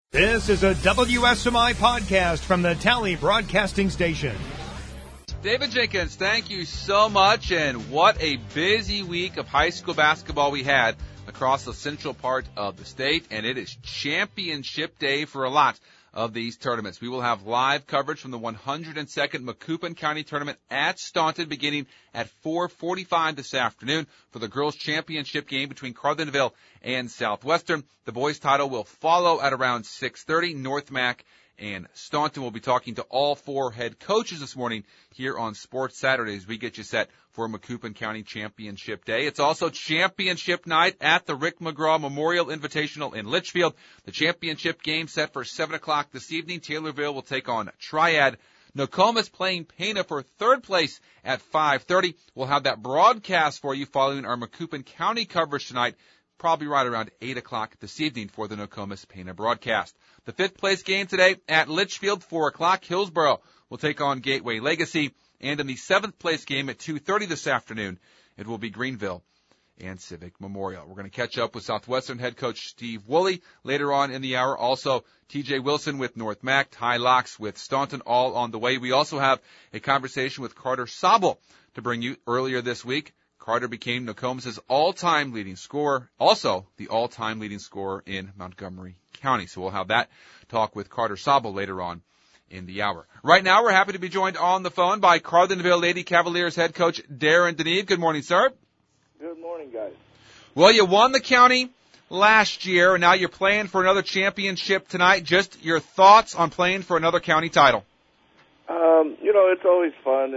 This is a WSMI podcast from the Tally Broadcasting Station. David Jenkins, thank you so much, and what a busy week of high school basketball we had across the central part of the state, and it is championship day for a lot of these tournaments. We will have live coverage from the 102nd Macoupin County Tournament at Staunton beginning at 4:45 this afternoon for the girls' championship game between Carlinville and Southwestern. The boys' title will follow at around 6:30. North Mac and Staunton will be talking to all four head coaches this morning here on Sports Saturdays. We get you set for Macoupin County Championship Day. It's also championship night at the Rick McGraw Memorial Invitational in Litchfield. The championship game set for 7 o'clock this evening. Taylorville will take on Triad. Nokomis playing Pana for third place at 5:30. We'll have that broadcast for you following our Macoupin County coverage tonight, probably right around 8 o'clock this evening for the Nokomis Pana broadcast. The fifth place game today at Litchfield, 4 o'clock. Hillsboro will take on Gateway Legacy. And in the seventh place game at 2:30 this afternoon, it will be Greenville and Civic Memorial. We're going to catch up with Southwestern head coach Steve Woolley later on in the hour. Also, TJ Wilson with North Mac, Ty Locks with Staunton, all on the way. We also have a conversation with Carter Sobel to bring you earlier this week. Carter became Nokomis' all-time leading scorer, also the all-time leading scorer in Montgomery County. So we'll have that talk with Carter Sobel later on in the hour. Right now, we're happy to be joined on the phone by Carlinville Lady Cavaliers head coach Darren Deneve. Good morning, sir. Good morning, guys. Well, you won the county last year, and now you're playing for another championship tonight. Just your thoughts on playing for another county title. It's always fun.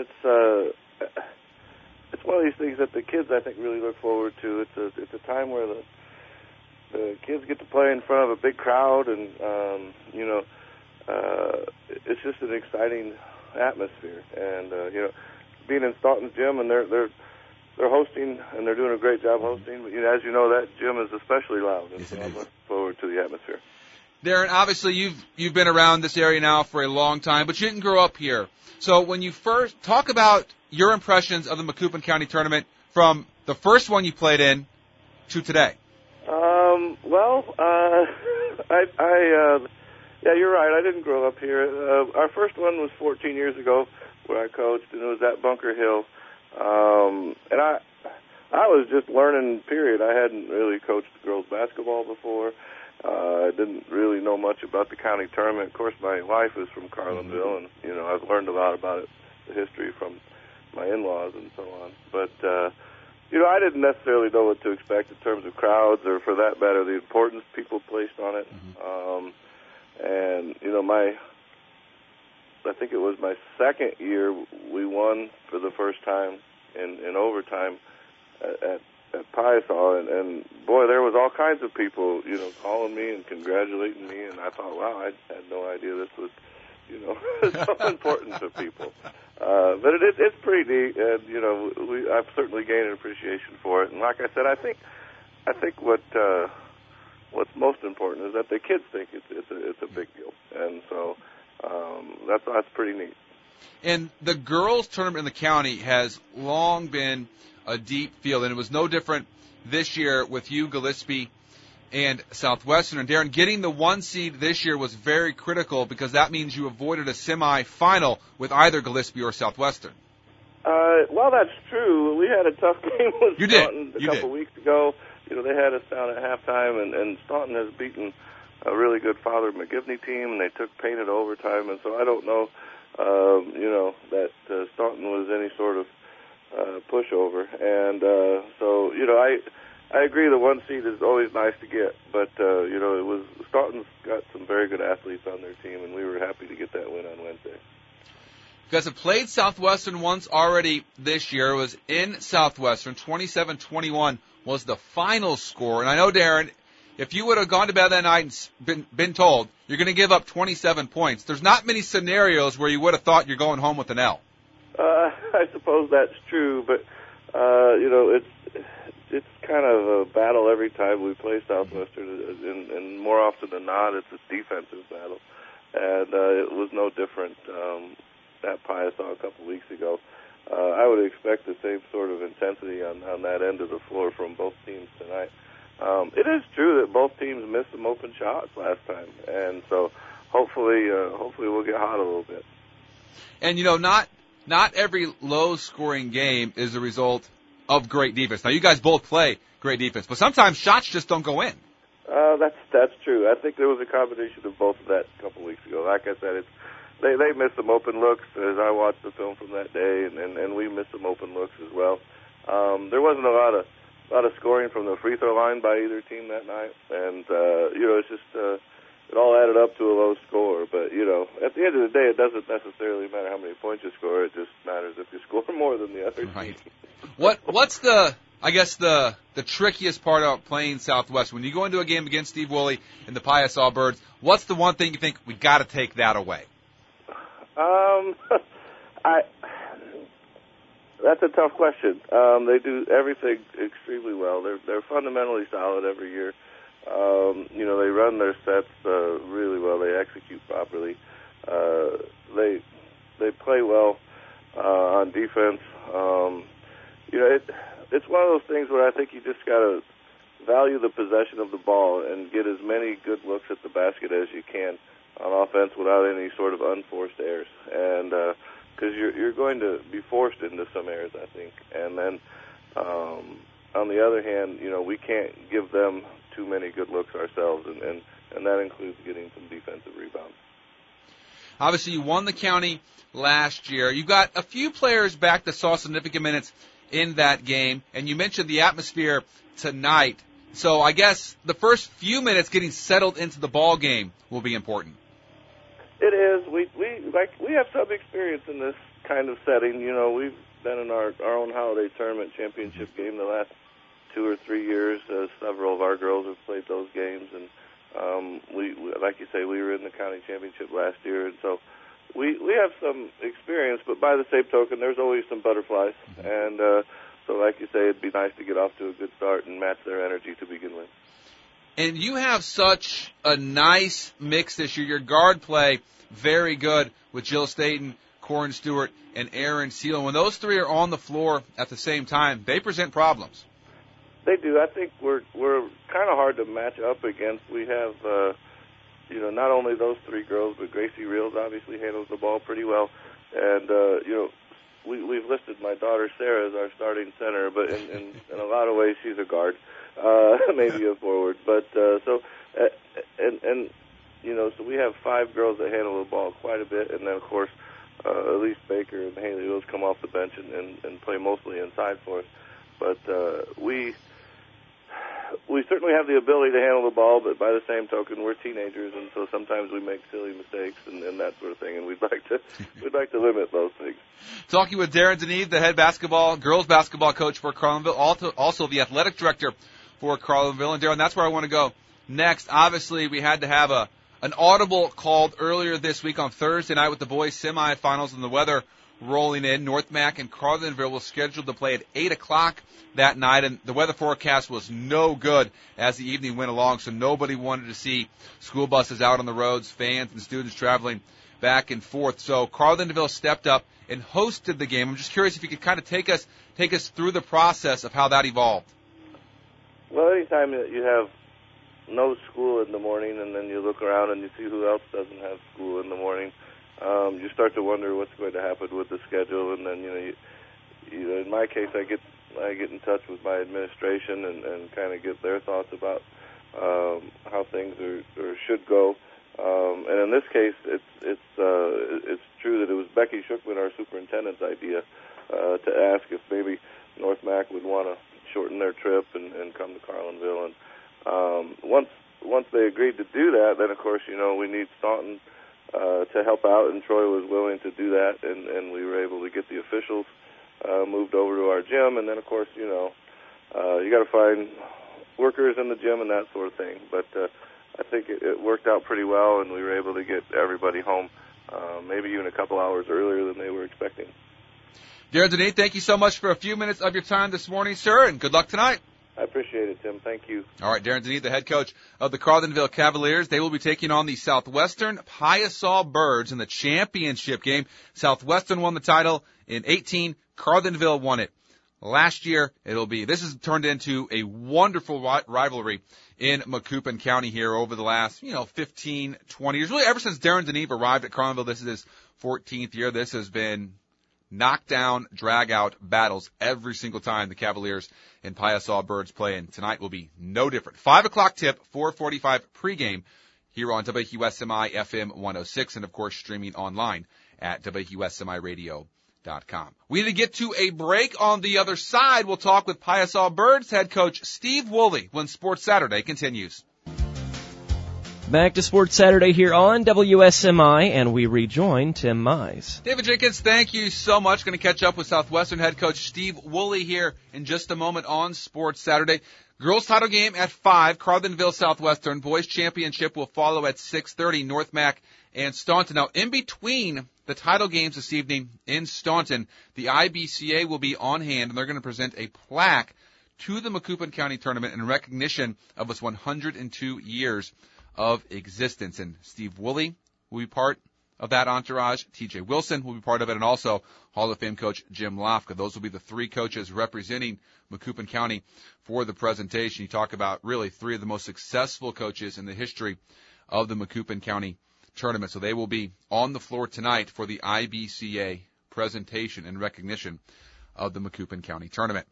It's one of these things that the kids, I think, really look forward to. It's a time where the kids get to play in front of a big crowd, and it's just an exciting atmosphere. And being in Staunton's gym, and they're hosting, and they're doing a great job hosting. But as you know, that gym is especially loud, and yes, so I'm looking forward to the atmosphere. Darren, obviously you've been around this area now for a long time, but you didn't grow up here. So when you first talk about your impressions of the Macoupin County Tournament from the first one you played in to today. Yeah, you're right. I didn't grow up here. Our first one was 14 years ago, where I coached, and it was at Bunker Hill. And I was just learning, period. I hadn't really coached girls basketball before. I didn't really know much about the county tournament. Of course, my wife is from Carlinville, and I've learned a lot about it, the history from my in-laws and so on. But I didn't necessarily know what to expect in terms of crowds, or for that matter, the importance people placed on it. I think it was my second year we won for the first time in overtime at Piasaw, and boy, there was all kinds of people, calling me and congratulating me, and I thought, wow, I had no idea this was, so important to people. But it's pretty neat, and I've certainly gained an appreciation for it. And like I said, I think what's most important is that the kids think it's a big deal, and so that's pretty neat. And the girls' tournament in the county has long been a deep field, and it was no different this year with you, Gillespie, and Southwestern. And Darren, getting the 1 seed this year was very critical because that means you avoided a semifinal with either Gillespie or Southwestern. Well, that's true. We had a tough game with Staunton a couple weeks ago. They had us down at halftime, and Staunton has beaten a really good Father McGivney team, and they took Payne to overtime. And so I don't know, that Staunton was any sort of pushover. And so I agree the 1 seed is always nice to get, but it was Staunton's got some very good athletes on their team, and we were happy to get that win on Wednesday. You guys have played Southwestern once already this year. It was in Southwestern. 27-21 was the final score. And I know, Darren, if you would have gone to bed that night and been told you're going to give up 27 points, there's not many scenarios where you would have thought you're going home with an L. I suppose that's true, but it's kind of a battle every time we play Southwestern, and more often than not, it's a defensive battle. And it was no different at Piasaw a couple weeks ago. I would expect the same sort of intensity on that end of the floor from both teams tonight. It is true that both teams missed some open shots last time, and so hopefully we'll get hot a little bit. And, not every low-scoring game is a result of great defense. Now, you guys both play great defense, but sometimes shots just don't go in. That's true. I think there was a combination of both of that a couple weeks ago. Like I said, they missed some open looks as I watched the film from that day, and we missed some open looks as well. There wasn't a lot of scoring from the free throw line by either team that night, and it's just it all added up to a low score. But at the end of the day, it doesn't necessarily matter how many points you score. It just matters if you score more than the other right. team. What's the trickiest part about playing Southwest? When you go into a game against Steve Woolley and the Piasaw Birds, what's the one thing you think we got to take that away? That's a tough question. They do everything extremely well. They're fundamentally solid every year. They run their sets really well. They execute properly. They play well on defense. It's one of those things where I think you just got to value the possession of the ball and get as many good looks at the basket as you can on offense without any sort of unforced errors. And because you're going to be forced into some errors, I think. And then on the other hand, we can't give them too many good looks ourselves, and that includes getting some defensive rebounds. Obviously, you won the county last year. You've got a few players back that saw significant minutes in that game, and you mentioned the atmosphere tonight. So I guess the first few minutes getting settled into the ball game will be important. It is. We have some experience in this kind of setting. We've been in our own holiday tournament championship game the last 2 or 3 years. Several of our girls have played those games, and we like you say, we were in the county championship last year, and so we have some experience. But by the same token, there's always some butterflies, and so like you say, it'd be nice to get off to a good start and match their energy to begin with. And you have such a nice mix this year. Your guard play, very good with Jill Staten, Corin Stewart, and Aaron Seal. When those three are on the floor at the same time, they present problems. They do. I think we're kind of hard to match up against. We have, not only those three girls, but Gracie Reels obviously handles the ball pretty well. And, we've listed my daughter Sarah as our starting center, but in a lot of ways she's a guard, maybe a forward. But so we have 5 girls that handle the ball quite a bit, and then of course Elise Baker and Haley Wills come off the bench and play mostly inside for us. But we certainly have the ability to handle the ball, but by the same token, we're teenagers, and so sometimes we make silly mistakes and that sort of thing, and we'd like to limit those things. Talking with Darren Deneve, the head girls basketball coach for Carlinville, also the athletic director for Carlinville. And Darren, that's where I want to go next. Obviously, we had to have an audible called earlier this week on Thursday night with the boys semifinals and the weather rolling in. North Mac and Carlinville was scheduled to play at 8 o'clock that night, and the weather forecast was no good as the evening went along, so nobody wanted to see school buses out on the roads, fans and students traveling back and forth. So Carlinville stepped up and hosted the game. I'm just curious if you could kind of take us through the process of how that evolved. Well, anytime that you have no school in the morning and then you look around and you see who else doesn't have school in the morning, you start to wonder what's going to happen with the schedule. And then, in my case, I get in touch with my administration and kind of get their thoughts about how things or should go. And in this case, it's true that it was Becky Shookman, our superintendent's idea, to ask if maybe North Mac would want to shorten their trip and come to Carlinville. And once they agreed to do that, then of course we need Staunton to help out, and Troy was willing to do that, and we were able to get the officials moved over to our gym, and then of course you got to find workers in the gym and that sort of thing. But I think it worked out pretty well, and we were able to get everybody home maybe even a couple hours earlier than they were expecting. Darren Deneve, thank you so much for a few minutes of your time this morning, sir, and good luck tonight. I appreciate it, Tim. Thank you. All right, Darren Deneve, the head coach of the Carlinville Cavaliers. They will be taking on the Southwestern Piasaw Birds in the championship game. Southwestern won the title in 2018. Carlinville won it last year. This has turned into a wonderful rivalry in Macoupin County here over the last, 15, 20 years. Really, ever since Darren Deneve arrived at Carlinville, this is his 14th year. This has been knockdown, drag-out battles every single time the Cavaliers and Piasaw Birds play, and tonight will be no different. 5 o'clock tip, 4:45 pregame here on WQSMI FM 106, and of course streaming online at WQSMIRadio.com. We need to get to a break. On the other side, we'll talk with Piasaw Birds head coach Steve Woolley when Sports Saturday continues. Back to Sports Saturday here on WSMI, and we rejoin Tim Mize. David Jenkins, thank you so much. Going to catch up with Southwestern head coach Steve Woolley here in just a moment on Sports Saturday. Girls title game at 5, Carlinville Southwestern. Boys championship will follow at 6:30, North Mac and Staunton. Now, in between the title games this evening in Staunton, the IBCA will be on hand, and they're going to present a plaque to the Macoupin County Tournament in recognition of its 102 years of existence. And Steve Woolley will be part of that entourage. TJ Wilson will be part of it, and also Hall of Fame coach Jim Lofka. Those will be the three coaches representing Macoupin County for the presentation. You talk about really three of the most successful coaches in the history of the Macoupin County Tournament. So they will be on the floor tonight for the IBCA presentation in recognition of the Macoupin County Tournament.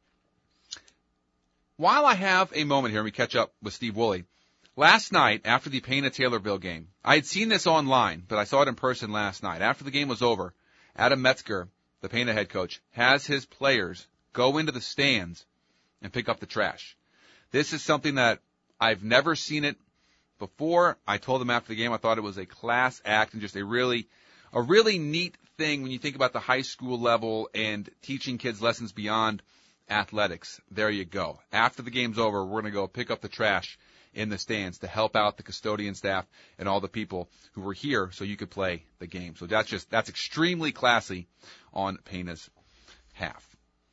While I have a moment here and we catch up with Steve Woolley, last night, after the Payne-Taylorville game, I had seen this online, but I saw it in person last night. After the game was over, Adam Metzger, the Payne head coach, has his players go into the stands and pick up the trash. This is something that I've never seen it before. I told them after the game I thought it was a class act and just a really neat thing when you think about the high school level and teaching kids lessons beyond athletics. There you go. After the game's over, we're going to go pick up the trash in the stands to help out the custodian staff and all the people who were here so you could play the game. So that's extremely classy on Payne's half.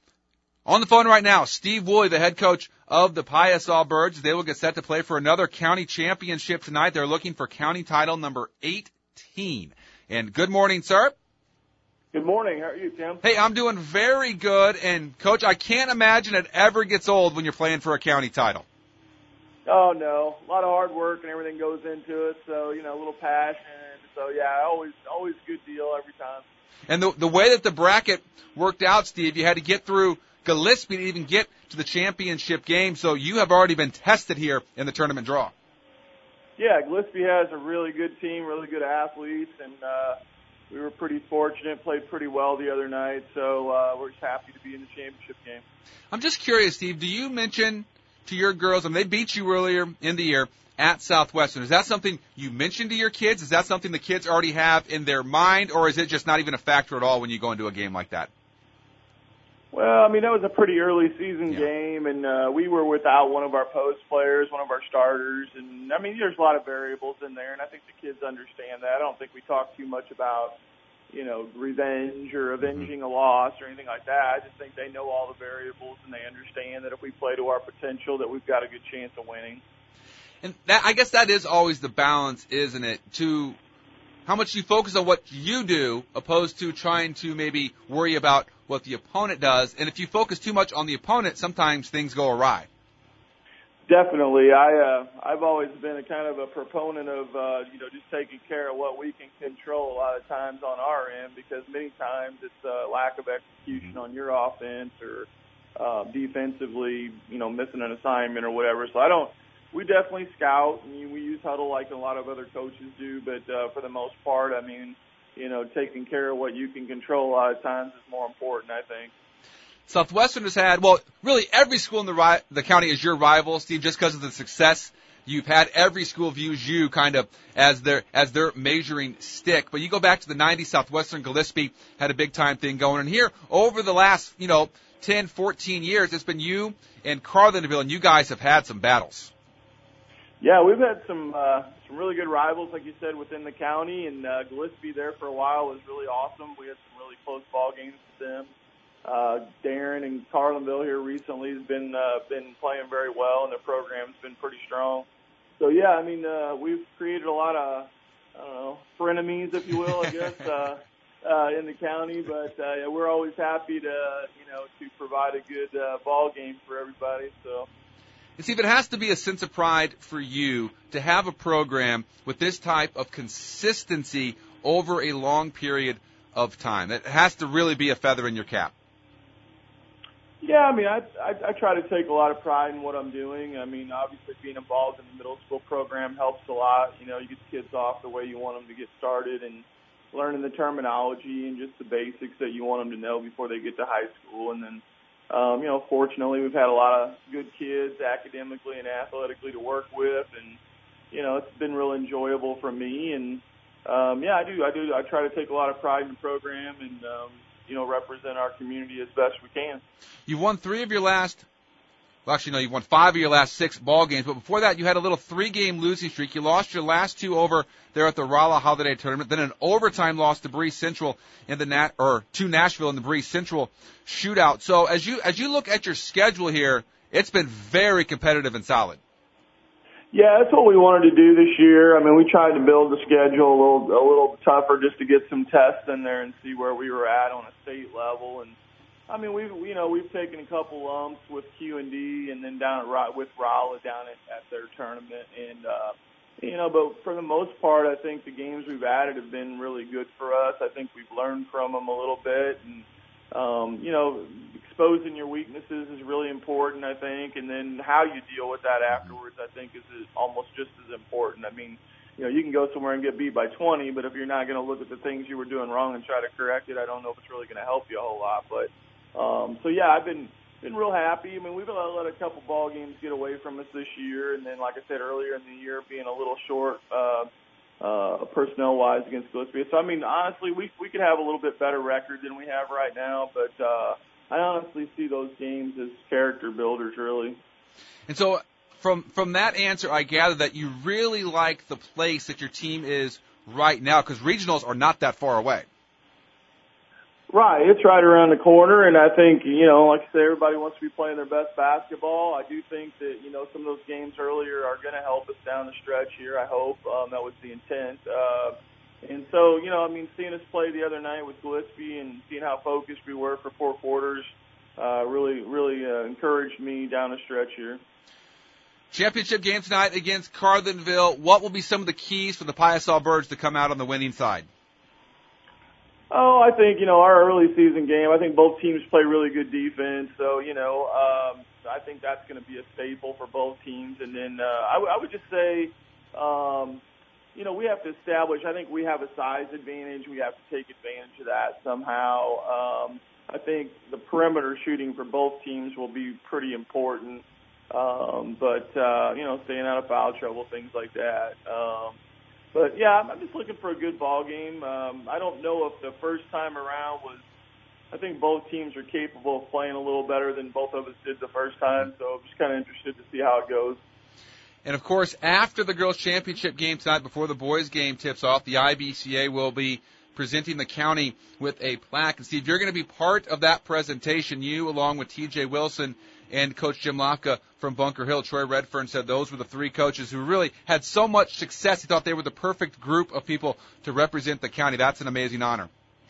On the phone right now, Steve Woolley, the head coach of the Piasaw Birds. They will get set to play for another county championship tonight. They're looking for county title number 18. And good morning, sir. Good morning. How are you, Tim? Hey, I'm doing very good. And, Coach, I can't imagine it ever gets old when you're playing for a county title. Oh, no. A lot of hard work and everything goes into it. So, a little passion. So, yeah, always a good deal every time. And the way that the bracket worked out, Steve, you had to get through Gillespie to even get to the championship game. So you have already been tested here in the tournament draw. Yeah, Gillespie has a really good team, really good athletes, and we were pretty fortunate, played pretty well the other night. So we're just happy to be in the championship game. I'm just curious, Steve, do you mention to your girls, and they beat you earlier in the year at Southwestern, is that something you mentioned to your kids? Is that something the kids already have in their mind, or is it just not even a factor at all when you go into a game like that? Well, that was a pretty early season game, and we were without one of our post players, one of our starters, and, there's a lot of variables in there, and I think the kids understand that. I don't think we talk too much about, revenge or avenging a loss or anything like that. I just think they know all the variables, and they understand that if we play to our potential, that we've got a good chance of winning. And I guess that is always the balance, isn't it, to how much you focus on what you do opposed to trying to maybe worry about what the opponent does. And if you focus too much on the opponent, sometimes things go awry. Definitely. I've always been a kind of a proponent of, just taking care of what we can control a lot of times on our end, because many times it's a lack of execution on your offense or defensively, missing an assignment or whatever. So we definitely scout, and we use huddle like a lot of other coaches do, but for the most part, taking care of what you can control a lot of times is more important, I think. Southwestern has had, really every school in the county is your rival, Steve, just because of the success you've had. Every school views you kind of as their measuring stick. But you go back to the 90s, Southwestern Gillespie had a big-time thing going. And here, over the last, 10, 14 years, it's been you and Carlinville, and you guys have had some battles. Yeah, we've had some really good rivals, like you said, within the county, and Gillespie there for a while was really awesome. We had some really close ball games with them. Darren and Carlinville here recently has been playing very well, and their program's been pretty strong. So yeah, we've created a lot of frenemies, if you will, I guess. in the county, but we're always happy to provide a good ball game for everybody. So. And Steve, it has to be a sense of pride for you to have a program with this type of consistency over a long period of time. It has to really be a feather in your cap. Yeah, I mean, I try to take a lot of pride in what I'm doing. I mean, obviously being involved in the middle school program helps a lot. You get the kids off the way you want them to get started and learning the terminology and just the basics that you want them to know before they get to high school. And then, fortunately, we've had a lot of good kids academically and athletically to work with. And, it's been real enjoyable for me. And, I do. I try to take a lot of pride in the program and, represent our community as best we can. You've won you've won 5 of your last 6 ball games, but before that you had a little 3-game losing streak. You lost your last 2 over there at the Rolla Holiday Tournament, then an overtime loss to Bree Central in the to Nashville in the Bree Central shootout. So as you look at your schedule here, it's been very competitive and solid. Yeah, that's what we wanted to do this year. I mean, we tried to build the schedule a little tougher just to get some tests in there and see where we were at on a state level. And I mean, we've taken a couple lumps with Q&D and then with Rolla down at their tournament. And but for the most part, I think the games we've added have been really good for us. I think we've learned from them a little bit, and exposing your weaknesses is really important, I think, and then how you deal with that afterwards, I think, is almost just as important. I mean, you can go somewhere and get beat by 20, but if you're not going to look at the things you were doing wrong and try to correct it, I don't know if it's really going to help you a whole lot. But I've been real happy. I mean, we've let a couple ball games get away from us this year, and then, like I said earlier in the year, being a little short personnel-wise against Gillespie. So, I mean, honestly, we could have a little bit better record than we have right now, but I honestly see those games as character builders, really. And so from that answer, I gather that you really like the place that your team is right now, because regionals are not that far away. Right, it's right around the corner, and I think, like I say, everybody wants to be playing their best basketball. I do think that, some of those games earlier are going to help us down the stretch here, I hope. That was the intent. And so, seeing us play the other night with Gillespie and seeing how focused we were for 4 quarters really encouraged me down the stretch here. Championship game tonight against Carlinville. What will be some of the keys for the Piasaw Birds to come out on the winning side? Oh, I think, our early season game, I think both teams play really good defense. So, I think that's going to be a staple for both teams. And then I would just say, we have to establish, I think we have a size advantage. We have to take advantage of that somehow. I think the perimeter shooting for both teams will be pretty important. But staying out of foul trouble, things like that. But, yeah, I'm just looking for a good ball game. I don't know if the first time around I think both teams are capable of playing a little better than both of us did the first time. So I'm just kind of interested to see how it goes. And, of course, after the girls' championship game tonight, before the boys' game tips off, the IBCA will be presenting the county with a plaque. And, Steve, you're going to be part of that presentation. You, along with T.J. Wilson and Coach Jim Lafka from Bunker Hill. Troy Redfern said those were the 3 coaches who really had so much success. He thought they were the perfect group of people to represent the county. That's an amazing honor.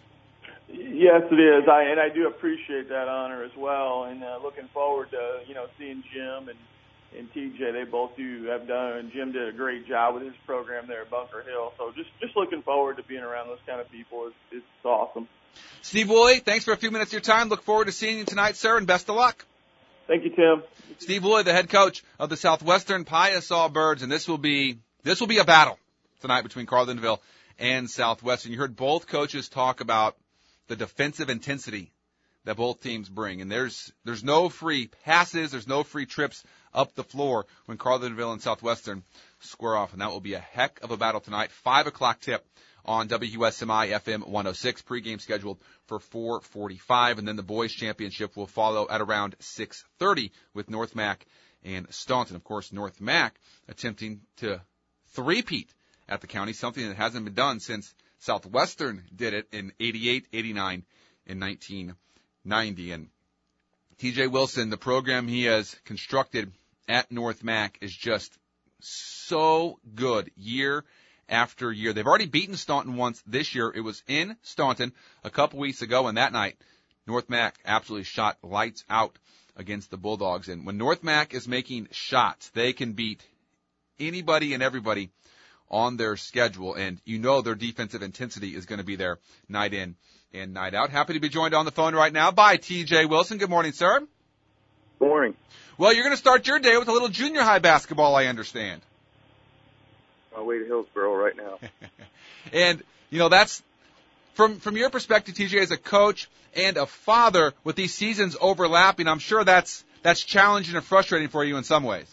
Yes, it is. I do appreciate that honor as well. And looking forward to, seeing Jim and TJ. They both have done, and Jim did a great job with his program there at Bunker Hill. So just looking forward to being around those kind of people. It's awesome. Steve Woolley, thanks for a few minutes of your time. Look forward to seeing you tonight, sir, and best of luck. Thank you, Tim. Steve Woolley, the head coach of the Southwestern Piasaw Birds, and this will be a battle tonight between Carlinville and Southwestern. You heard both coaches talk about the defensive intensity that both teams bring, and there's no free passes, there's no free trips up the floor when Carlinville and Southwestern square off, and that will be a heck of a battle tonight. 5 o'clock tip on WSMI FM 106, pregame scheduled for 4:45, and then the boys' championship will follow at around 6:30 with North Mac and Staunton. Of course, North Mac attempting to three-peat at the county, something that hasn't been done since Southwestern did it in 88, 89, and 1990. And T.J. Wilson, the program he has constructed at North Mac is just so good year after year. They've already beaten Staunton once this year. It was in Staunton a couple weeks ago, and that night, North Mac absolutely shot lights out against the Bulldogs. And when North Mac is making shots, they can beat anybody and everybody on their schedule, and you know their defensive intensity is going to be there night in and night out. Happy to be joined on the phone right now by TJ Wilson. Good morning, sir. Good morning. Well, you're going to start your day with a little junior high basketball, I understand. On my way to Hillsboro right now. And, you know, that's from your perspective, TJ, as a coach and a father, with these seasons overlapping, I'm sure that's challenging and frustrating for you in some ways.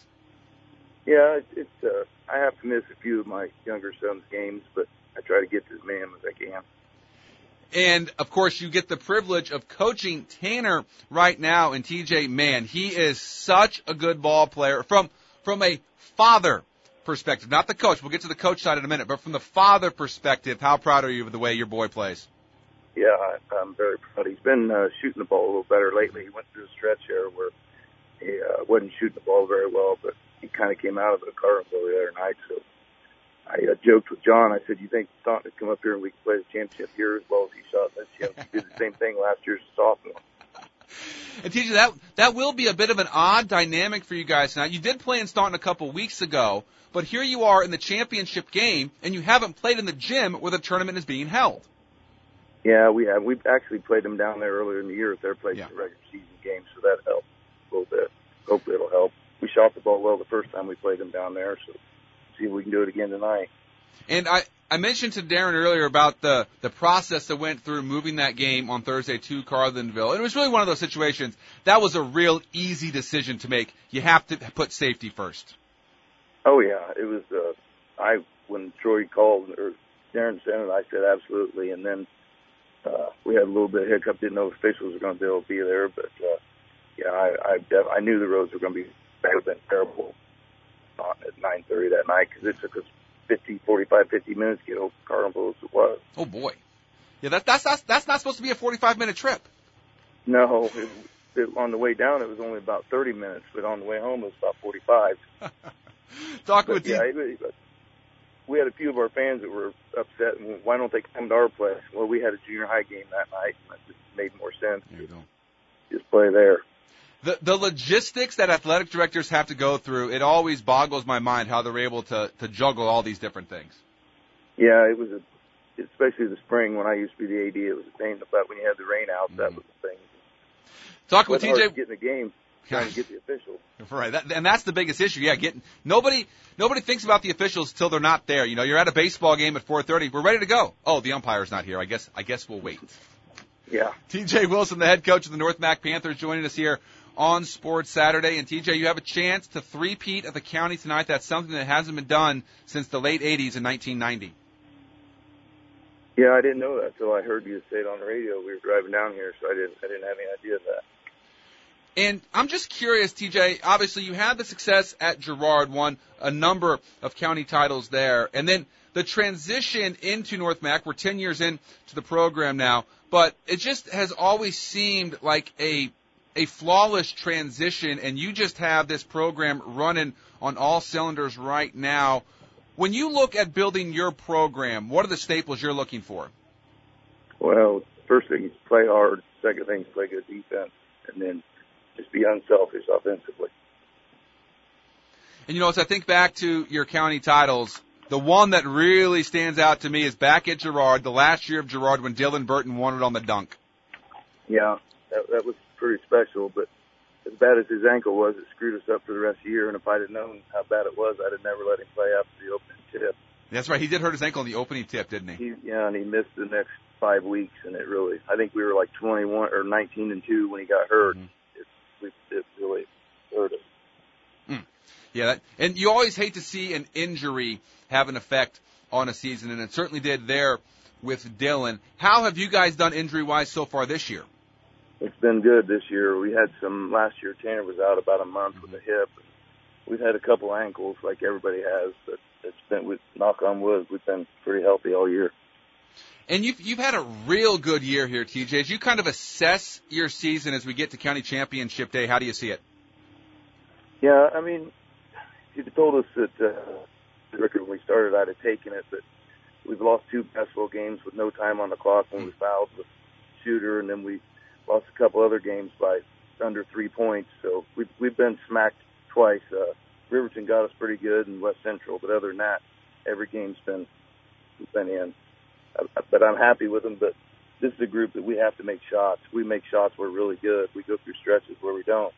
Yeah, it's I have to miss a few of my younger son's games, but I try to get to as many as I can. And, of course, you get the privilege of coaching Tanner right now. And, TJ, man, he is such a good ball player from a father perspective, not the coach. We'll get to the coach side in a minute. But from the father perspective, how proud are you of the way your boy plays? Yeah, I'm very proud. He's been shooting the ball a little better lately. He went through a stretch here where he wasn't shooting the ball very well, but he kind of came out of the Carnival the other night. So I joked with John. I said, "You think Staunton would come up here and we could play the championship here as well as he shot this year?" He did the same thing last year as a sophomore. And TJ, that will be a bit of an odd dynamic for you guys now. You did play in Staunton a couple weeks ago, but here you are in the championship game, and you haven't played in the gym where the tournament is being held. Yeah, we have. We've actually played them down there earlier in the year at their place in the regular season game, so that helped a little bit. Hopefully it'll help. We shot the ball well the first time we played them down there, so see if we can do it again tonight. And I mentioned to Darren earlier about the process that went through moving that game on Thursday to Carlinville. And it was really one of those situations that was a real easy decision to make. You have to put safety first. Oh yeah, it was. When Troy called or Darren sent it, I said absolutely, and then we had a little bit of hiccup. Didn't know if officials were going to be able to be there, but yeah, I knew the roads were going to be. They would have been terrible at 9:30 that night because it took us 50 minutes to get over Carnival as it was. Oh boy, yeah, that's not supposed to be a 45-minute trip. No, on the way down it was only about 30 minutes, but on the way home it was about 45. We had a few of our fans that were upset. And why don't they come to our place? Well, we had a junior high game that night, and it just made more sense. There you go. Just play there. The logistics that athletic directors have to go through, it always boggles my mind how they're able to juggle all these different things. Yeah, it was especially the spring when I used to be the AD, it was a pain in the butt when you had the rain out. That was the thing. Talking with TJ, getting the game, trying to get the officials. Right, and that's the biggest issue. Yeah, nobody thinks about the officials till they're not there. You know, you're at a baseball game at 4:30. We're ready to go. Oh, the umpire's not here. I guess we'll wait. Yeah. TJ Wilson, the head coach of the North Mac Panthers, joining us here on Sports Saturday. And TJ, you have a chance to three-peat at the county tonight. That's something that hasn't been done since the late 80s in 1990. Yeah, I didn't know that until I heard you say it on the radio. We were driving down here, so I didn't have any idea of that. And I'm just curious, TJ, obviously you had the success at Girard, won a number of county titles there, and then the transition into North Mac, we're 10 years into the program now, but it just has always seemed like a flawless transition, and you just have this program running on all cylinders right now. When you look at building your program, what are the staples you're looking for? Well, first thing is play hard. Second thing is play good defense. And then just be unselfish offensively. And, you know, as I think back to your county titles, the one that really stands out to me is back at Girard, the last year of Girard when Dylan Burton won it on the dunk. Yeah, that was pretty special, but as bad as his ankle was, it screwed us up for the rest of the year, and if I'd have known how bad it was, I'd have never let him play after the opening tip. That's right. He did hurt his ankle in the opening tip, didn't he? And he missed the next 5 weeks, and I think we were like 21 or 19-2 when he got hurt. Mm-hmm. It really hurt us. Yeah, and you always hate to see an injury have an effect on a season, and it certainly did there with Dylan. How have you guys done injury-wise so far this year? It's been good this year. We had some last year. Tanner was out about a month with a hip. We've had a couple ankles like everybody has, but it's been, with knock on wood, we've been pretty healthy all year. And you've had a real good year here, TJ. As you kind of assess your season as we get to county championship day, how do you see it? Yeah, I mean, if you told us that record when we started, I'd have taken it, but we've lost 2 basketball games with no time on the clock when we fouled with shooter, and then we lost a couple other games by under 3 points. So we've been smacked twice. Riverton got us pretty good in West Central, but other than that, every game's been in. But I'm happy with them. But this is a group that we have to make shots. We make shots, we're really good. We go through stretches where we don't.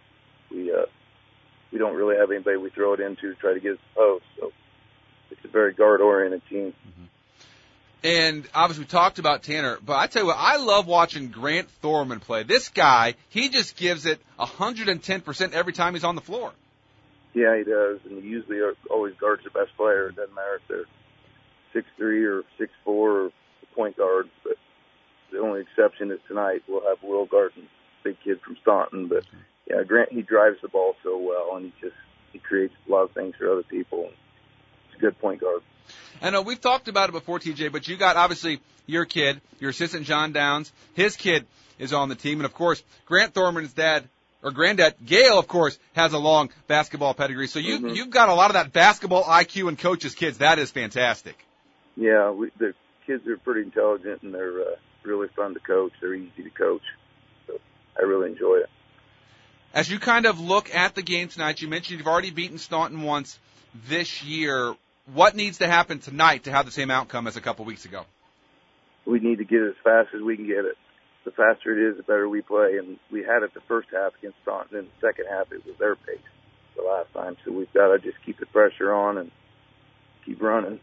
We don't really have anybody we throw it into to try to get us the post. So it's a very guard-oriented team. Mm-hmm. And obviously we talked about Tanner, but I tell you what, I love watching Grant Thorman play. This guy, he just gives it 110% every time he's on the floor. Yeah, he does, and he usually always guards the best player. It doesn't matter if they're 6'3" or 6'4" or point guards, but the only exception is tonight we'll have Will Garden, big kid from Staunton. But yeah, Grant, he drives the ball so well, and he creates a lot of things for other people. He's a good point guard. I know we've talked about it before, TJ, but you got obviously your kid, your assistant John Downs. His kid is on the team, and of course Grant Thorman's dad or granddad Gail, of course, has a long basketball pedigree. So you've got a lot of that basketball IQ in coaches' kids. That is fantastic. Yeah, the kids are pretty intelligent, and they're really fun to coach. They're easy to coach, so I really enjoy it. As you kind of look at the game tonight, you mentioned you've already beaten Staunton once this year. What needs to happen tonight to have the same outcome as a couple weeks ago? We need to get it as fast as we can get it. The faster it is, the better we play. And we had it the first half against Staunton, and the second half it was their pace the last time. So we've got to just keep the pressure on and keep running.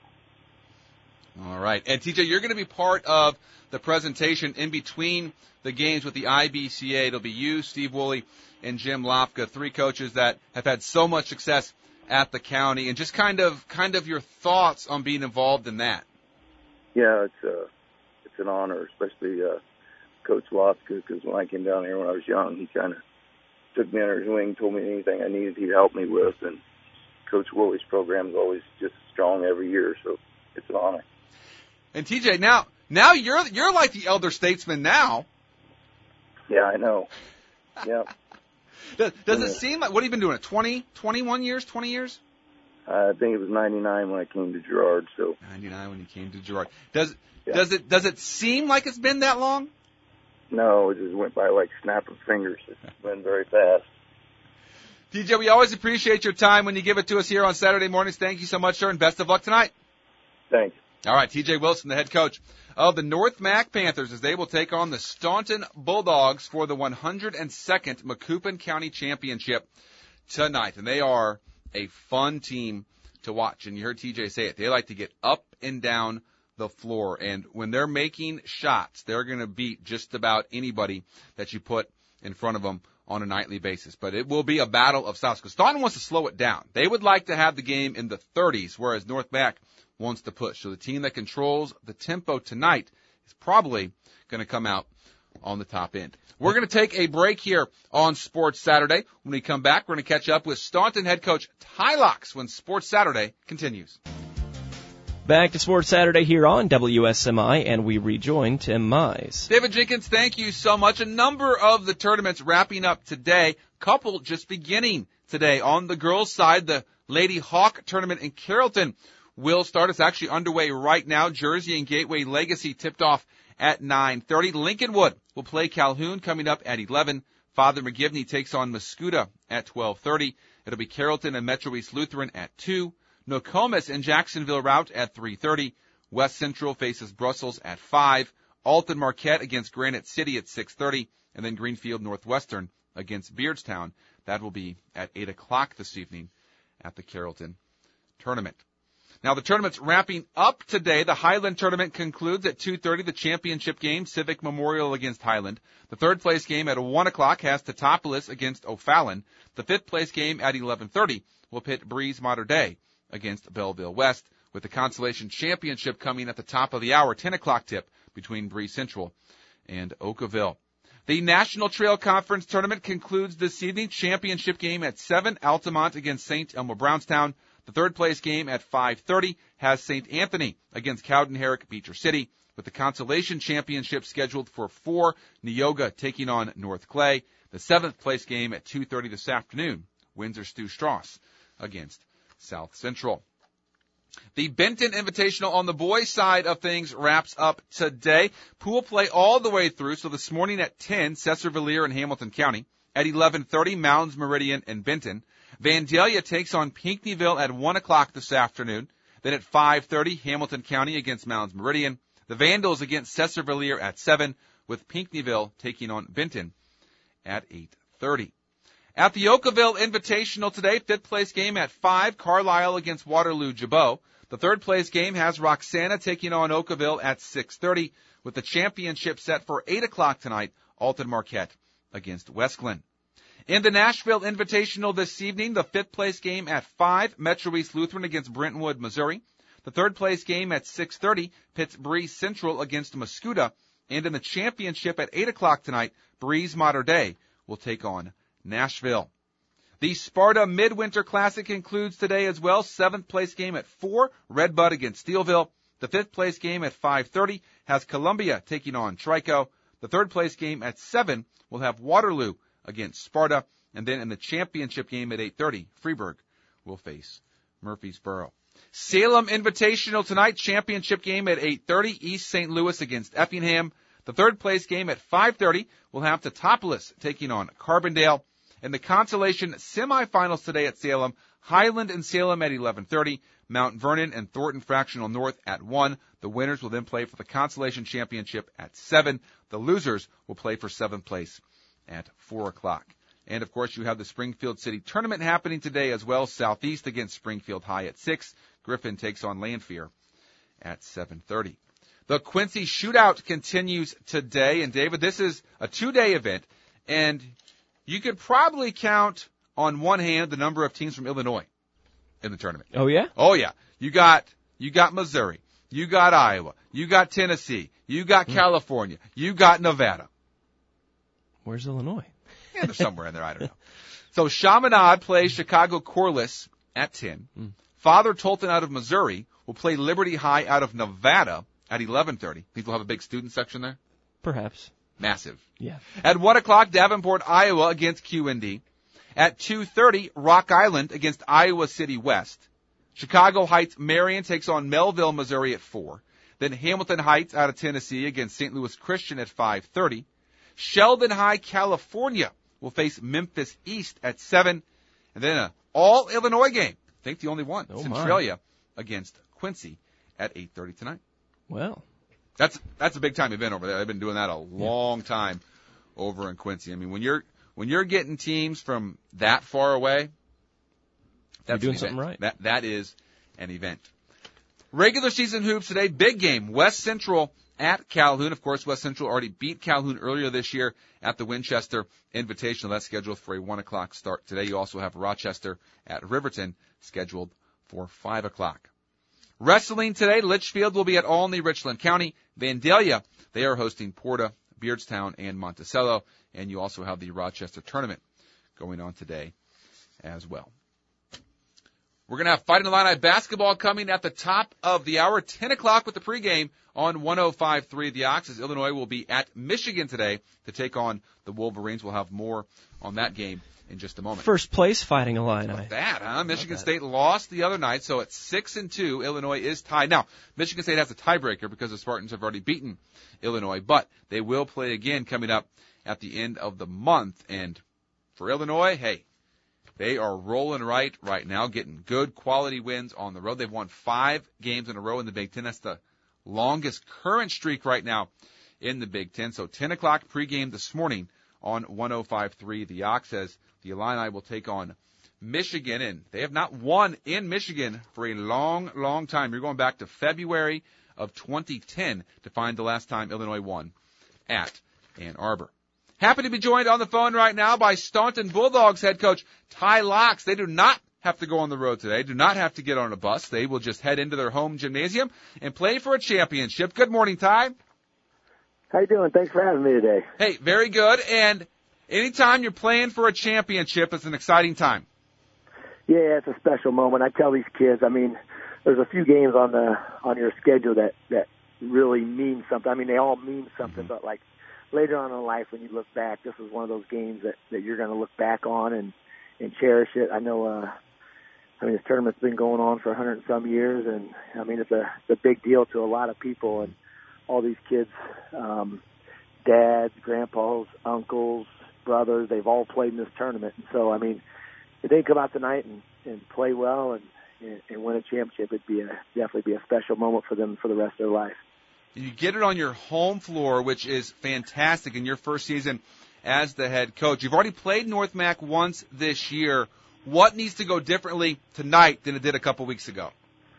All right. And, TJ, you're going to be part of the presentation in between the games with the IBCA. It'll be you, Steve Woolley, and Jim Lofka, 3 coaches that have had so much success at the county, and just kind of your thoughts on being involved in that. Yeah, it's an honor, especially Coach Lofka, because when I came down here when I was young, he kind of took me under his wing, told me anything I needed he'd help me with, and Coach Woolley's program is always just strong every year, so it's an honor. And TJ, now you're like the elder statesman now. Yeah, I know. Yeah. Does it seem like, what have you been doing, 21 years, 20 years? I think it was 99 when I came to Girard. So 99 when you came to Girard. Does it seem like it's been that long? No, it just went by like snap of fingers. It went very fast. TJ, we always appreciate your time when you give it to us here on Saturday mornings. Thank you so much, sir, and best of luck tonight. Thanks. All right, TJ Wilson, the head coach of the North Mac Panthers, as they will take on the Staunton Bulldogs for the 102nd Macoupin County Championship tonight. And they are a fun team to watch. And you heard TJ say it. They like to get up and down the floor. And when they're making shots, they're going to beat just about anybody that you put in front of them on a nightly basis. But it will be a battle of styles, because Staunton wants to slow it down. They would like to have the game in the 30s, whereas North Mac wants to push. So the team that controls the tempo tonight is probably going to come out on the top end. We're going to take a break here on Sports Saturday. When we come back, we're going to catch up with Staunton head coach Ty Locks when Sports Saturday continues. Back to Sports Saturday here on WSMI, and we rejoin Tim Mize. David Jenkins, thank you so much. A number of the tournaments wrapping up today, couple just beginning today. On the girls' side, the Lady Hawk tournament in Carrollton will start. It's actually underway right now. Jersey and Gateway Legacy tipped off at 9:30. Lincolnwood will play Calhoun coming up at 11. Father McGivney takes on Mascoutah at 12:30. It'll be Carrollton and Metro East Lutheran at 2. Nokomis and Jacksonville Route at 3:30. West Central faces Brussels at 5. Alton Marquette against Granite City at 6:30. And then Greenfield Northwestern against Beardstown. That will be at 8 o'clock this evening at the Carrollton tournament. Now, the tournament's wrapping up today. The Highland tournament concludes at 2:30, the championship game, Civic Memorial against Highland. The third-place game at 1 o'clock has Teutopolis against O'Fallon. The fifth-place game at 11:30 will pit Breeze Mater Dei against Belleville West, with the Consolation Championship coming at the top of the hour, 10 o'clock tip between Breeze Central and Oakville. The National Trail Conference tournament concludes this evening. Championship game at 7, Altamont against St. Elmo Brownstown. The third-place game at 5:30 has St. Anthony against Cowden Herrick Beecher City, with the Consolation Championship scheduled for 4, Neoga taking on North Clay. The seventh-place game at 2:30 this afternoon, Windsor Stu Strauss against South Central. The Benton Invitational on the boys' side of things wraps up today. Pool play all the way through. So this morning at 10, Cesar-Villiers and Hamilton County. At 11:30, Mounds, Meridian, and Benton. Vandalia takes on Pinckneyville at 1 o'clock this afternoon. Then at 5:30, Hamilton County against Mounds, Meridian. The Vandals against Cesar-Villiers at 7, with Pinckneyville taking on Benton at 8:30. At the Oakville Invitational today, 5th place game at 5, Carlisle against Waterloo-Jabot. The 3rd place game has Roxana taking on Oakville at 6:30, with the championship set for 8 o'clock tonight, Alton Marquette against West Glen. In the Nashville Invitational this evening, the 5th place game at 5, Metro East Lutheran against Brentwood, Missouri. The 3rd place game at 6:30, pits Breeze Central against Mascoutah. And in the championship at 8 o'clock tonight, Breeze Mater Dei will take on Nashville. The Sparta Midwinter Classic includes today as well. 7th place game at 4, Redbud against Steelville. The 5th place game at 5:30 has Columbia taking on Trico. The 3rd place game at 7 will have Waterloo against Sparta. And then in the championship game at 8:30, Freeburg will face Murfreesboro. Salem Invitational tonight, championship game at 8:30, East St. Louis against Effingham. The 3rd place game at 5:30 will have Teutopolis taking on Carbondale. In the consolation semifinals today at Salem, Highland and Salem at 11:30, Mount Vernon and Thornton Fractional North at 1. The winners will then play for the consolation championship at 7. The losers will play for 7th place at 4 o'clock. And, of course, you have the Springfield City Tournament happening today as well. Southeast against Springfield High at 6. Griffin takes on Lanphier at 7:30. The Quincy Shootout continues today. And, David, this is a 2-day event. And you could probably count on one hand the number of teams from Illinois in the tournament. Oh, yeah? Oh, yeah. You got Missouri. You got Iowa. You got Tennessee. You got California. You got Nevada. Where's Illinois? Yeah, they're somewhere in there. I don't know. So Chaminade plays Chicago Corliss at 10. Father Tolton out of Missouri will play Liberty High out of Nevada at 11:30. Think we'll have a big student section there? Perhaps. Massive. Yeah. At 1 o'clock, Davenport, Iowa against QND. At 2:30, Rock Island against Iowa City West. Chicago Heights, Marion takes on Melville, Missouri at 4. Then Hamilton Heights out of Tennessee against St. Louis Christian at 5:30. Sheldon High, California will face Memphis East at 7. And then an all-Illinois game. I think the only one. Centralia against Quincy at 8:30 tonight. Well. That's a big-time event over there. They've been doing that a long time over in Quincy. I mean, when you're getting teams from that far away, that's you're doing something right. That is an event. Regular season hoops today, big game. West Central at Calhoun. Of course, West Central already beat Calhoun earlier this year at the Winchester Invitational. That's scheduled for a 1 o'clock start today. You also have Rochester at Riverton scheduled for 5 o'clock. Wrestling today, Litchfield will be at Olney, Richland County. Vandalia, they are hosting Porta, Beardstown, and Monticello. And you also have the Rochester tournament going on today as well. We're going to have Fighting Illini basketball coming at the top of the hour, 10 o'clock with the pregame on 105.3 The Ox, as Illinois will be at Michigan today to take on the Wolverines. We'll have more on that game in just a moment. First place Fighting Illini. Not bad, huh? Michigan State lost the other night, so it's 6-2. Illinois is tied. Now, Michigan State has a tiebreaker because the Spartans have already beaten Illinois, but they will play again coming up at the end of the month. And for Illinois, hey, they are rolling right now, getting good quality wins on the road. They've won 5 games in a row in the Big Ten. That's the longest current streak right now in the Big Ten. So 10 o'clock pregame this morning on 105.3 The Ox, as the Illini will take on Michigan. And they have not won in Michigan for a long, long time. You're going back to February of 2010 to find the last time Illinois won at Ann Arbor. Happy to be joined on the phone right now by Staunton Bulldogs head coach Ty Locks. They do not have to go on the road today, do not have to get on a bus. They will just head into their home gymnasium and play for a championship. Good morning, Ty. How you doing? Thanks for having me today. Hey, very good. And anytime you're playing for a championship, it's an exciting time. Yeah, it's a special moment. I tell these kids, I mean, there's a few games on your schedule that really mean something. I mean, they all mean something, but like later on in life when you look back, this is one of those games that you're going to look back on and cherish it. I know I mean, this tournament's been going on for 100 and some years, and I mean, it's a big deal to a lot of people, and all these kids, dads, grandpas, uncles, brothers, they've all played in this tournament. And so, I mean, if they come out tonight and play well and win a championship, it'd definitely be a special moment for them for the rest of their life. You get it on your home floor, which is fantastic in your first season as the head coach. You've already played North Mac once this year. What needs to go differently tonight than it did a couple weeks ago?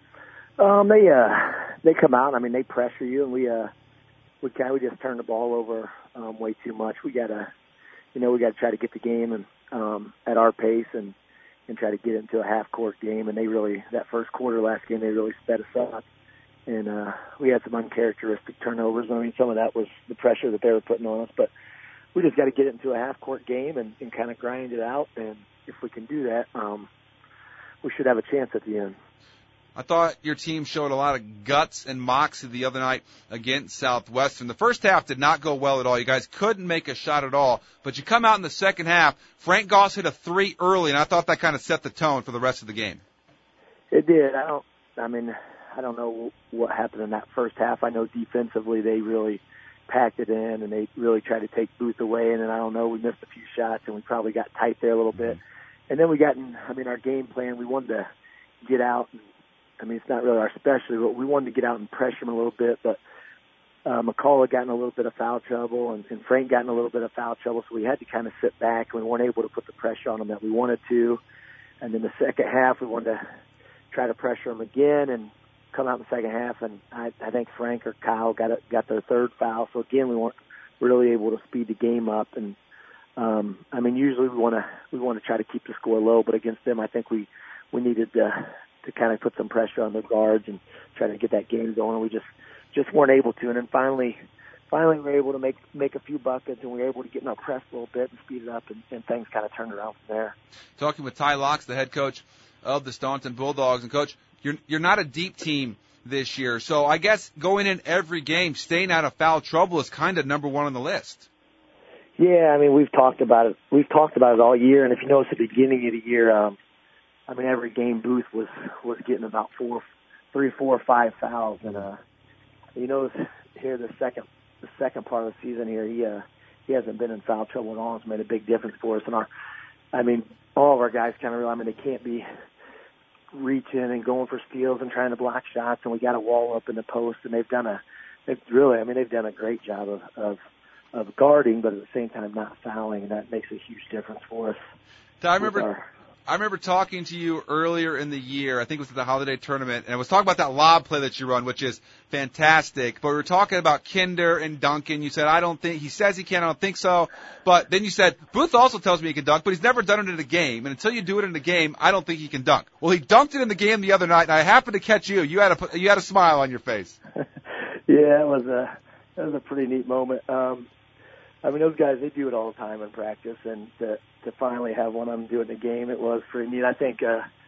They come out. I mean, they pressure you, and we just turn the ball over way too much. We gotta try to get the game and at our pace and try to get into a half court game. And that first quarter last game, they really sped us up. And we had some uncharacteristic turnovers. I mean, some of that was the pressure that they were putting on us, but we just got to get it into a half court game and kind of grind it out. And if we can do that, we should have a chance at the end. I thought your team showed a lot of guts and moxie the other night against Southwestern. The first half did not go well at all. You guys couldn't make a shot at all. But you come out in the second half. Frank Goss hit a 3 early, and I thought that kind of set the tone for the rest of the game. It did. I don't know what happened in that first half. I know defensively they really packed it in, and they really tried to take Booth away. And then I don't know, we missed a few shots, and we probably got tight there a little bit. And then we got in, our game plan, we wanted to get out. And, it's not really our specialty, but we wanted to get out and pressure him a little bit. But McCullough got in a little bit of foul trouble, and Frank got in a little bit of foul trouble, so we had to kind of sit back, and we weren't able to put the pressure on him that we wanted to. And then the second half, we wanted to try to pressure him again and come out in the second half, and I think Frank or Kyle got their third foul. So again, we weren't really able to speed the game up. And usually we want to try to keep the score low, but against them, I think we needed to kind of put some pressure on the guards and try to get that game going. And we just weren't able to. And then finally we were able to make a few buckets, and we were able to get in our press a little bit and speed it up, and things kind of turned around from there. Talking with Ty Locks, the head coach of the Staunton Bulldogs. And Coach, you're not a deep team this year, so I guess going in every game, staying out of foul trouble is kind of number one on the list. Yeah, we've talked about it. We've talked about it all year, and if you notice at the beginning of the year, every game Booth was getting about 3, 4, 5 fouls, and you notice here the second part of the season here, he hasn't been in foul trouble at all. It's made a big difference for us, and all of our guys kind of realize, they can't be reaching and going for steals and trying to block shots, and we got a wall up in the post, and they've done a great job of guarding, but at the same time not fouling, and that makes a huge difference for us. I remember talking to you earlier in the year, I think it was at the Holiday Tournament, and I was talking about that lob play that you run, which is fantastic. But we were talking about Kinder and Duncan. You said, he says he can, I don't think so. But then you said, Booth also tells me he can dunk, but he's never done it in a game. And until you do it in a game, I don't think he can dunk. Well, he dunked it in the game the other night, and I happened to catch you. You had a smile on your face. Yeah, that was a pretty neat moment. Those guys, they do it all the time in practice, and to finally have one of them do it in the game, it was pretty neat. I think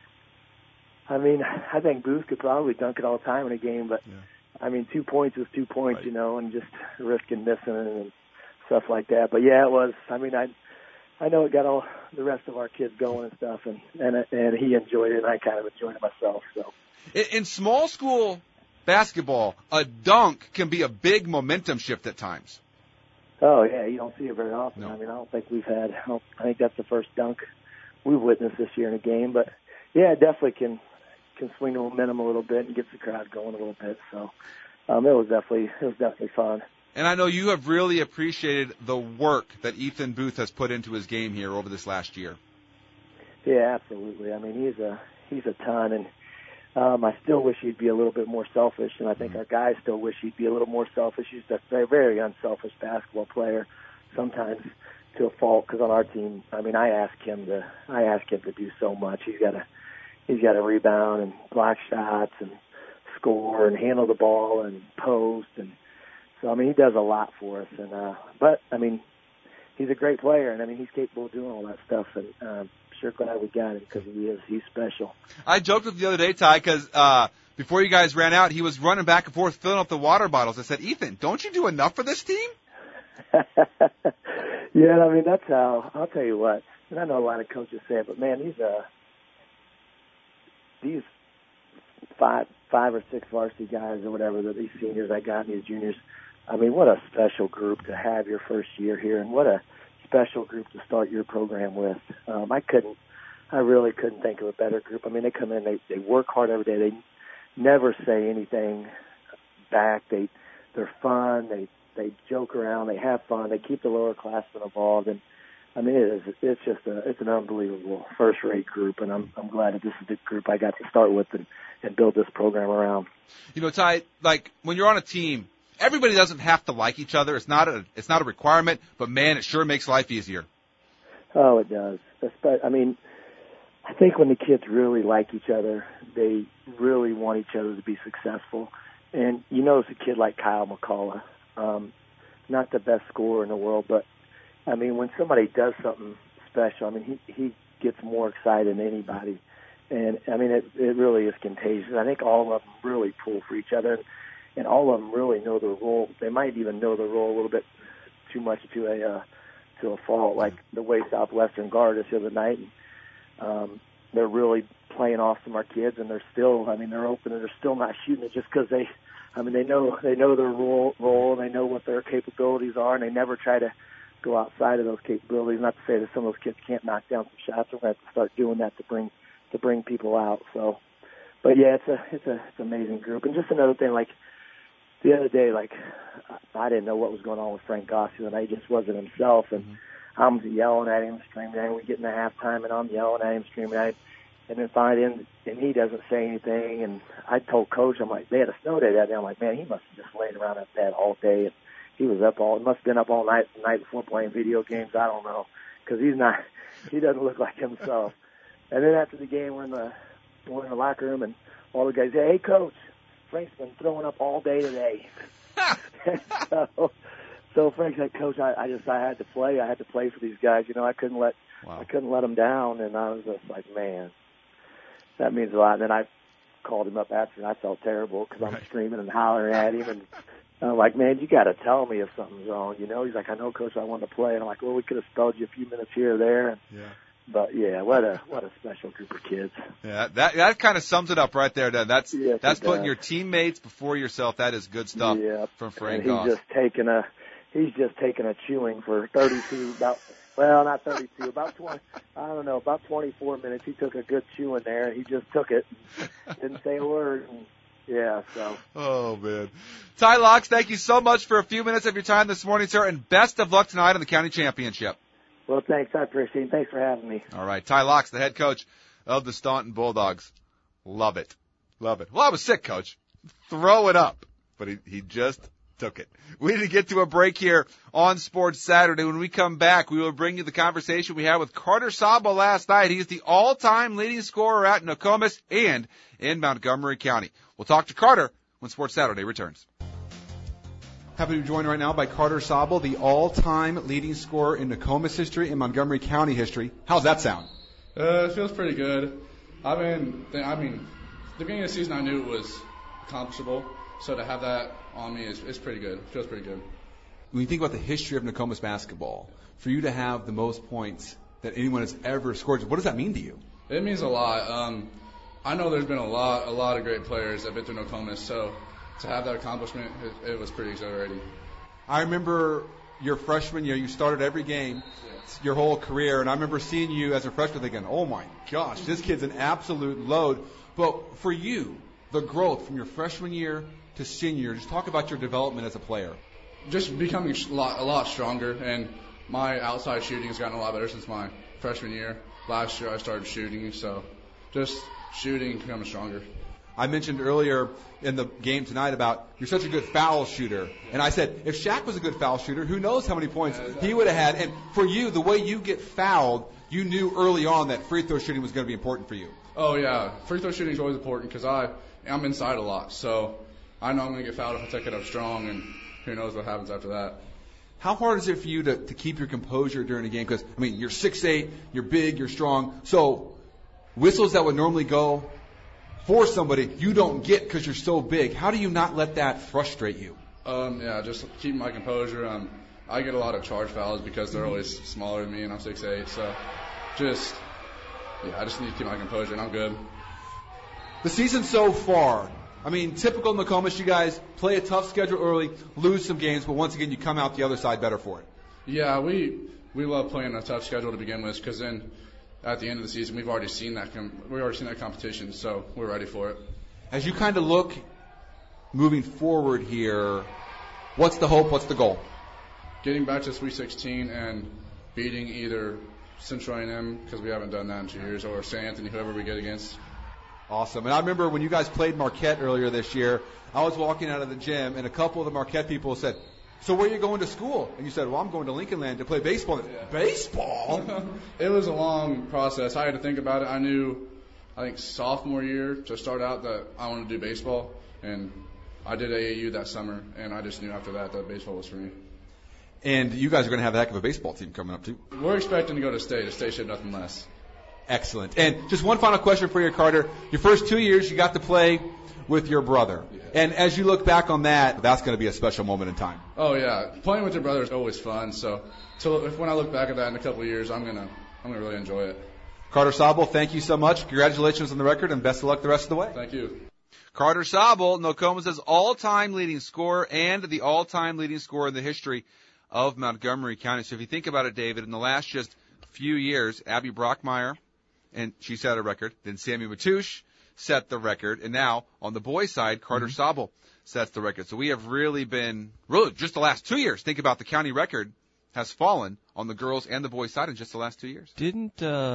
Booth could probably dunk it all the time in a game, but 2 points is 2 points, right. And just risking missing it and stuff like that. But yeah, it was. I know it got all the rest of our kids going and stuff, and he enjoyed it, and I kind of enjoyed it myself. So in small school basketball, a dunk can be a big momentum shift at times. Oh, yeah, you don't see it very often. No. I don't think I think that's the first dunk we've witnessed this year in a game. But, yeah, it definitely can swing the momentum a little bit and gets the crowd going a little bit. So it was definitely fun. And I know you have really appreciated the work that Ethan Booth has put into his game here over this last year. Yeah, absolutely. He's a ton, and I still wish he'd be a little bit more selfish, and I think our guys still wish he'd be a little more selfish. He's a very, very unselfish basketball player, sometimes to a fault. Because on our team, I ask him to do so much. He's got to rebound and block shots and score and handle the ball and post, and so he does a lot for us. And but he's a great player, and he's capable of doing all that stuff. And sure glad we got him because he's special. I joked with you the other day, Ty, because before you guys ran out, he was running back and forth filling up the water bottles. I said, Ethan, don't you do enough for this team? Yeah, that's how. I'll tell you what, and I know a lot of coaches say it, but man, these five or six varsity guys or whatever, that these seniors I got and these juniors, I mean, what a special group to have your first year here, and what a special group to start your program with. I really couldn't think of a better group. I mean, they come in, they work hard every day. They never say anything back. They're fun. They joke around. They have fun. They keep the lower classmen involved, and I mean, it's an unbelievable first-rate group, and I'm glad that this is the group I got to start with and build this program around. You know, Ty, like when you're on a team, everybody doesn't have to like each other. It's not a requirement, but man, it sure makes life easier. Oh, it does. I mean, I think when the kids really like each other, they really want each other to be successful. And you notice a kid like Kyle McCullough, not the best scorer in the world, but I mean, when somebody does something special, I mean, he gets more excited than anybody. And I mean, it really is contagious. I think all of them really pull for each other, and all of them really know their role. They might even know their role a little bit too much to a fault, like the way Southwestern guarded us the other night. And, they're really playing off some of our kids, and they're still, I mean, they're open and they're still not shooting it just because they know their role, and they know what their capabilities are, and they never try to go outside of those capabilities. Not to say that some of those kids can't knock down some shots. We're going to have to start doing that to bring people out. So, but yeah, it's an amazing group. And just another thing, like the other day, like I didn't know what was going on with Frank Gossio, and he just wasn't himself. And I'm yelling at him, screaming at him. We get in the halftime, and I'm yelling at him, screaming at him. And then finally, and he doesn't say anything. And I told Coach, I'm like, they had a snow day that day. I'm like, man, he must have just laid around that bed all day. And he was must have been up all night the night before playing video games. I don't know, because he doesn't look like himself. And then after the game, we're in the locker room, and all the guys say, hey, Coach, Frank's been throwing up all day today. So Frank said, Coach, I had to play. I had to play for these guys. You know, I couldn't let them down. And I was just like, man, that means a lot. And then I called him up after, and I felt terrible because I'm screaming and hollering at him. And I'm like, man, you got to tell me if something's wrong. You know, he's like, I know, Coach, I want to play. And I'm like, well, we could have spelled you a few minutes here or there. And, but yeah, what a special group of kids. Yeah, that kind of sums it up right there. Dan. That's putting your teammates before yourself. That is good stuff from Frank Goss. He's just taking a chewing for 32, not 32, about 20, I don't know, about 24 minutes. He took a good chew in there, and he just took it, didn't say a word. And, yeah, so. Oh, man. Ty Locks, thank you so much for a few minutes of your time this morning, sir, and best of luck tonight in the county championship. Well, thanks. I appreciate it. Thanks for having me. All right. Ty Locks, the head coach of the Staunton Bulldogs. Love it. Love it. Well, I was sick, Coach. Throw it up. But he just took it. We need to get to a break here on Sports Saturday. When we come back, we will bring you the conversation we had with Carter Sabo last night. He's the all-time leading scorer at Nokomis and in Montgomery County. We'll talk to Carter when Sports Saturday returns. Happy to be joined right now by Carter Sabo, the all-time leading scorer in Nokomis history and Montgomery County history. How's that sound? It feels pretty good. I mean, the beginning of the season I knew it was accomplishable, so to have that on me is pretty good. It feels pretty good. When you think about the history of Nokomis basketball, for you to have the most points that anyone has ever scored, what does that mean to you? It means a lot. I know there's been a lot of great players that have been through Nokomis, so to have that accomplishment, it was pretty exhilarating. I remember your freshman year, you started every game your whole career, and I remember seeing you as a freshman thinking, oh my gosh, this kid's an absolute load. But for you, the growth from your freshman year to senior, just talk about your development as a player. Just becoming a lot stronger, and my outside shooting has gotten a lot better since my freshman year. Last year I started shooting, so just shooting and becoming stronger. I mentioned earlier in the game tonight about you're such a good foul shooter. And I said, if Shaq was a good foul shooter, who knows how many points he would have had. And for you, the way you get fouled, you knew early on that free throw shooting was going to be important for you. Oh, yeah. Free throw shooting is always important because I'm inside a lot. So I know I'm going to get fouled if I take it up strong, and who knows what happens after that. How hard is it for you to keep your composure during a game? Because, you're 6'8", you're big, you're strong. So whistles that would normally go for somebody you don't get because you're so big. How do you not let that frustrate you? Just keep my composure. I get a lot of charge fouls because they're always smaller than me, and I'm 6'8". So I just need to keep my composure, and I'm good. The season so far, I mean, typical Nokomis, you guys play a tough schedule early, lose some games, but once again, you come out the other side better for it. Yeah, we love playing a tough schedule to begin with, because then at the end of the season, we've already seen that competition, so we're ready for it. As you kind of look moving forward here, what's the hope? What's the goal? Getting back to Sweet 16 and beating either Central A&M, because we haven't done that in 2 years, or St. Anthony, whoever we get against. Awesome. And I remember when you guys played Marquette earlier this year, I was walking out of the gym, and a couple of the Marquette people said, so where are you going to school? And you said, well, I'm going to Lincoln Land to play baseball. Yeah. Baseball? It was a long process. I had to think about it. I knew, I think, sophomore year to start out that I wanted to do baseball, and I did AAU that summer, and I just knew after that baseball was for me. And you guys are going to have a heck of a baseball team coming up, too. We're expecting to go to state. A state should nothing less. Excellent. And just one final question for you, Carter. Your first 2 years, you got to play with your brother. Yeah. And as you look back on that, that's going to be a special moment in time. Oh, yeah. Playing with your brother is always fun. So when I look back at that in a couple of years, I'm gonna really enjoy it. Carter Sabel, thank you so much. Congratulations on the record, and best of luck the rest of the way. Thank you. Carter Sabel, Nokomis' all-time leading scorer and the all-time leading scorer in the history of Montgomery County. So if you think about it, David, in the last just few years, Abby Brockmeyer, and she set a record. Then Sammy Matouche set the record. And now, on the boys' side, Carter Sabel sets the record. So we have really just the last 2 years, think about the county record has fallen on the girls' and the boys' side in just the last 2 years. Didn't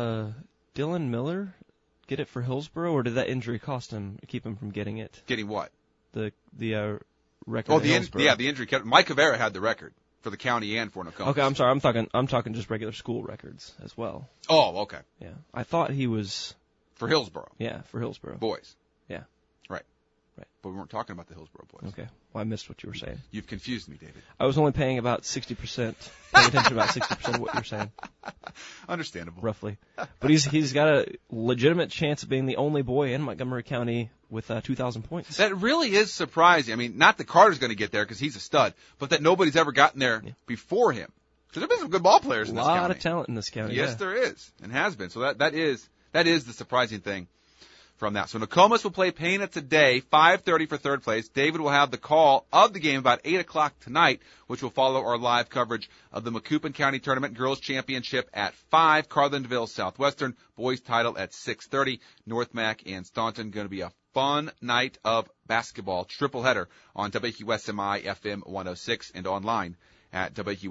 Dylan Miller get it for Hillsborough, or did that injury keep him from getting it? Getting what? The record. Oh, the injury. Mike Caveira had the record for the county and for Nokomis. Okay, I'm sorry. I'm talking just regular school records as well. Oh, okay. Yeah, I thought he was for Hillsborough. Yeah, for Hillsborough. Boys. Yeah. Right. But we weren't talking about the Hillsborough boys. Okay. Well, I missed what you were saying. You've confused me, David. I was only paying about 60%, paying attention about 60% of what you're saying. Understandable. Roughly. But he's got a legitimate chance of being the only boy in Montgomery County with 2,000 points. That really is surprising. I mean, not that Carter's going to get there because he's a stud, but that nobody's ever gotten there before him. Because there have been some good ball players in this county. A lot of talent in this county. Yes, there is, and has been. So that is the surprising thing from that. So Nokomis will play Pana today, 5:30 for third place. David will have the call of the game about 8 o'clock tonight, which will follow our live coverage of the Macoupin County Tournament Girls Championship at 5. Carlinville Southwestern boys title at 6:30. North Mac and Staunton. Going to be a fun night of basketball. Triple header on WQSMI FM 106 and online at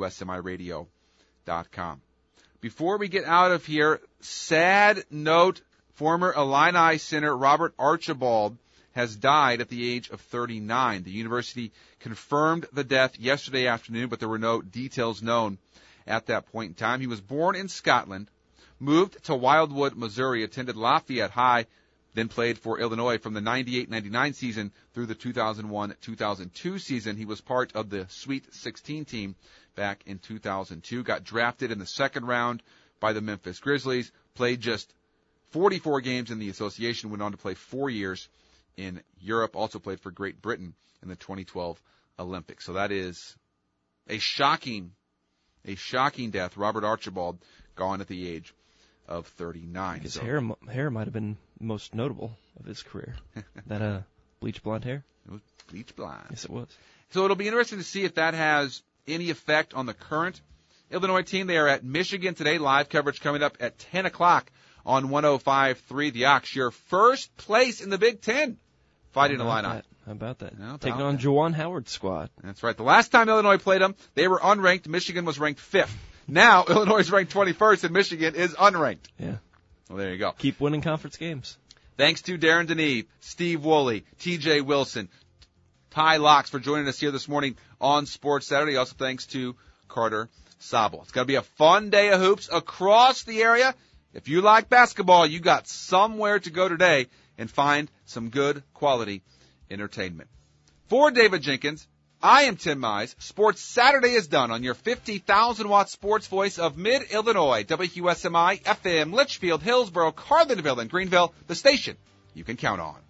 WQSMIradio.com. Before we get out of here, sad note. Former Illini center Robert Archibald has died at the age of 39. The university confirmed the death yesterday afternoon, but there were no details known at that point in time. He was born in Scotland, moved to Wildwood, Missouri, attended Lafayette High, then played for Illinois from the 98-99 season through the 2001-2002 season. He was part of the Sweet 16 team back in 2002, got drafted in the second round by the Memphis Grizzlies, played just 44 games in the association, went on to play 4 years in Europe, also played for Great Britain in the 2012 Olympics. So that is a shocking death. Robert Archibald gone at the age of 39. His hair might have been most notable of his career. That bleach blonde hair? It was bleach blonde. Yes, it was. So it'll be interesting to see if that has any effect on the current Illinois team. They are at Michigan today. Live coverage coming up at 10 o'clock. On 105.3 The Ox, your first place in the Big Ten, fighting Illini. How about that? Taking on Juwan Howard's squad. That's right. The last time Illinois played them, they were unranked. Michigan was ranked 5th. Now, Illinois is ranked 21st, and Michigan is unranked. Yeah. Well, there you go. Keep winning conference games. Thanks to Darren Deneve, Steve Woolley, TJ Wilson, Ty Locks for joining us here this morning on Sports Saturday. Also thanks to Carter Sabel. It's going to be a fun day of hoops across the area. If you like basketball, you got somewhere to go today and find some good quality entertainment. For David Jenkins, I am Tim Mize. Sports Saturday is done on your 50,000-watt sports voice of Mid-Illinois, WQSMI, FM, Litchfield, Hillsborough, Carlinville, and Greenville, the station you can count on.